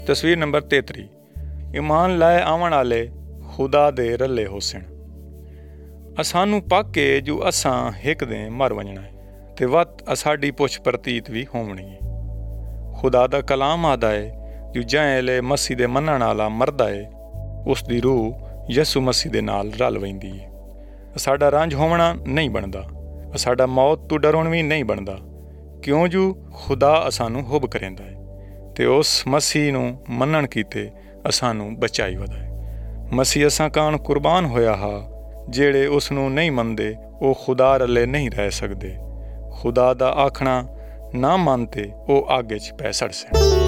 तस्वीर नंबर 33। ईमान लाए आवन आले खुदा दे रले हुसन। असानू पक्के जो असां हिक दें मर वजना है ते वत असाडी पुछ प्रतीत भी होवनी है। खुदा दा कलाम आदा है जो जैले मसीह दे मनण आला मरदा है उसदी रूह यसु मसीह दे नाल रल वैंदी है। साडा रंज होवना नहीं बनदा, साडा मौत तो डरुण भी नहीं बनदा, क्यों जो खुदा असानू हुब करेंदा है ते उस मसीह नूं मनण कीते असानू बचाई वदा है। मसीह असां कान कुर्बान होया हा, जेड़े उसनू नहीं मनदे वो खुदा रले नहीं रह सकदे। खुदा दा आखना ना मनते वो आगे च पै सड़ सन।